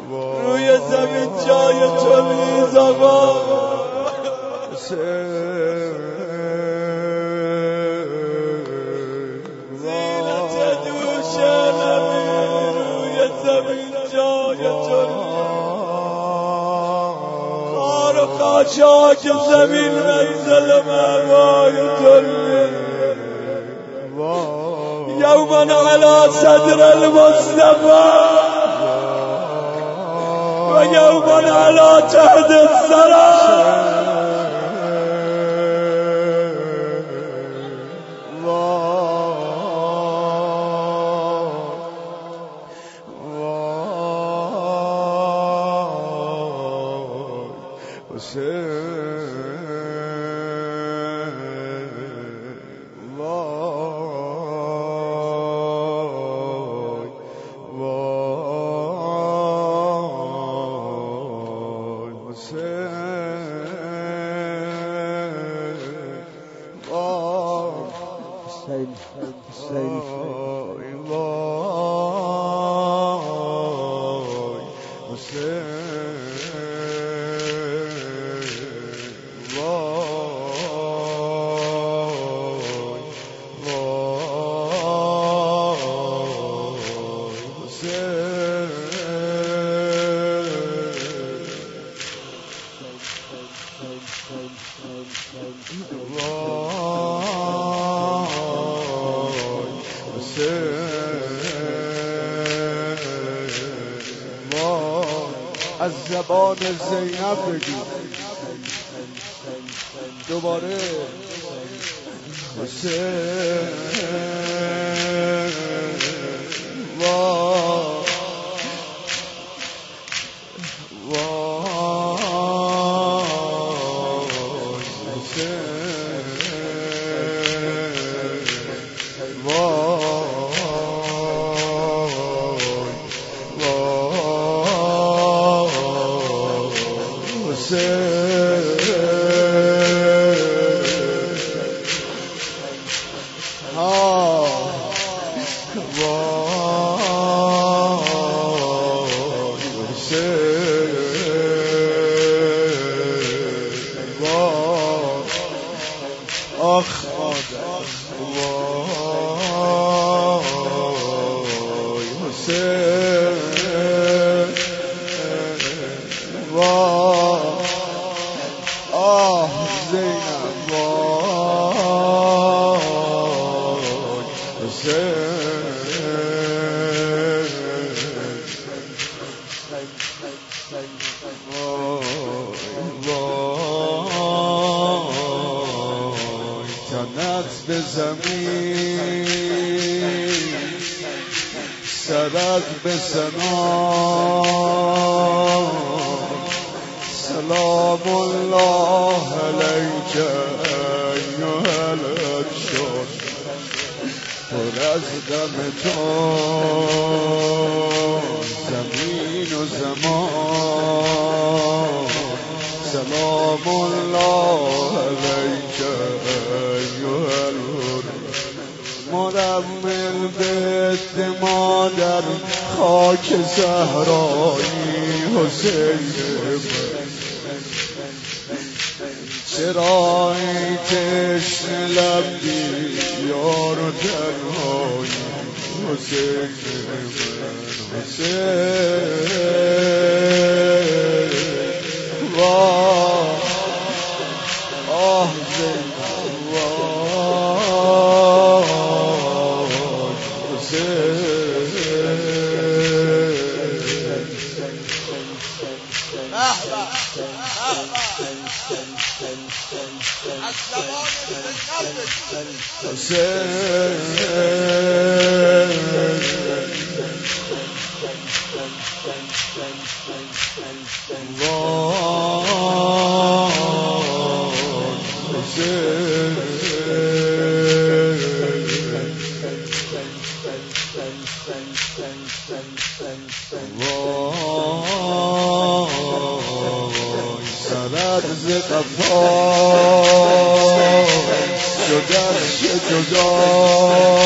روی زمین جای تو نیست آقا. زینت دوش نبی روی زمین جای تو نیست. خار و خاشاک زمین منزل مأوای تو نیست. یومن علی صدر المصطفى و یومن علی تحت الثرى. از زبان زینب بگی دوباره حسین به زمین سرت به سنان سلام الله علیک ایها الشر پر از دم تو زمین و زمان سلام الله علیک ایها مرمل بیت مادر خاک زهرایی حسین چرا این تشن لبی یار و تنهایی حسین حسین آه زین سرد قفا شدش جدا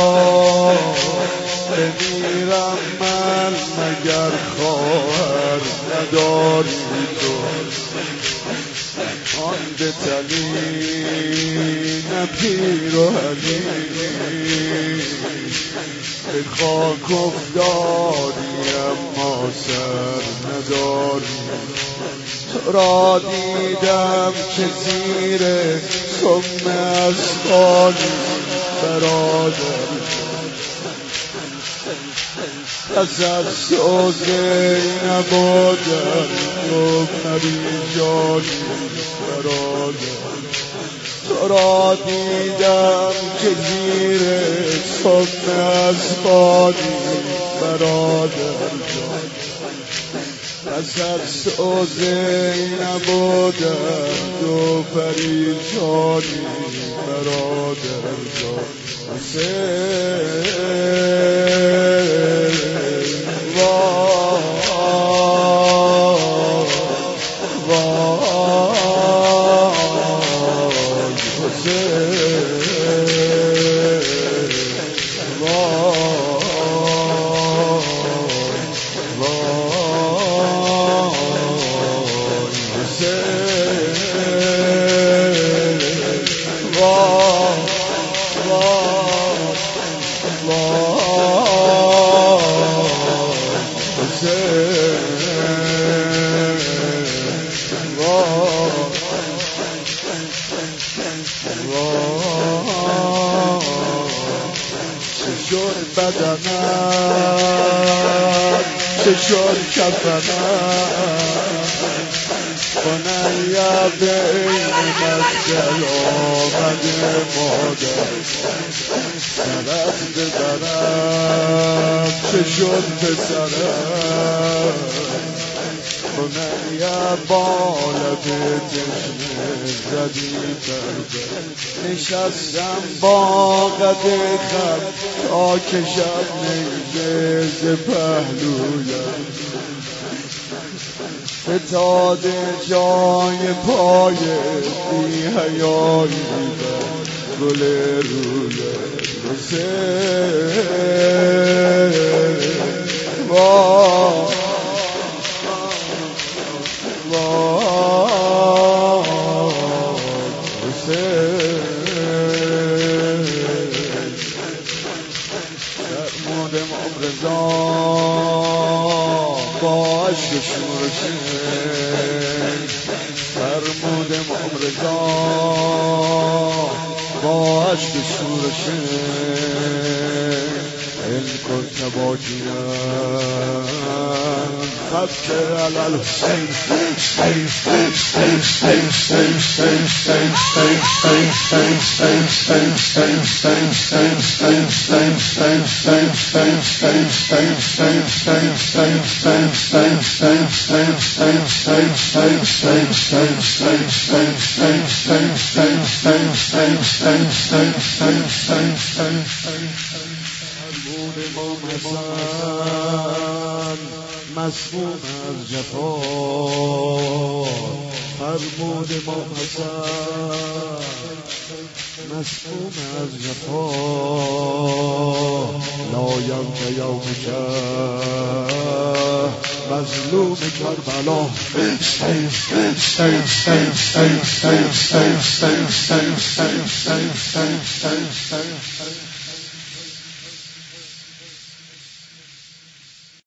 بمیرم من مگر خواهر نداری تو آن به تلی نه پیر و علی به خاک افتادی اما سر نداری تو را دیدم که زیر سم اسقالی برادر پس از تو زینب و تو پریشانی برادر تو را دیدم که زیر سم اسقالی برادر پس از تو زینب و درد و پریشانی برادر شد بدنم چه شد کفنم خنیا بین مسجد آمده مادر سرت ببرم چه شد پسرم خنیا بالت تشنه زدی برده نشستم با قد خم تا کشم نیزه ز پهلویم فتاد جای پای بی حیایی گل روی فرمود امام رضا با عشق شورشین فرمود امام رضا با عشق شورشین این کنت باجینا خبر علی الحسین مسموم از جفا فرمود امام حسن مسموم از جفا لایم که یومک مظلوم کربلا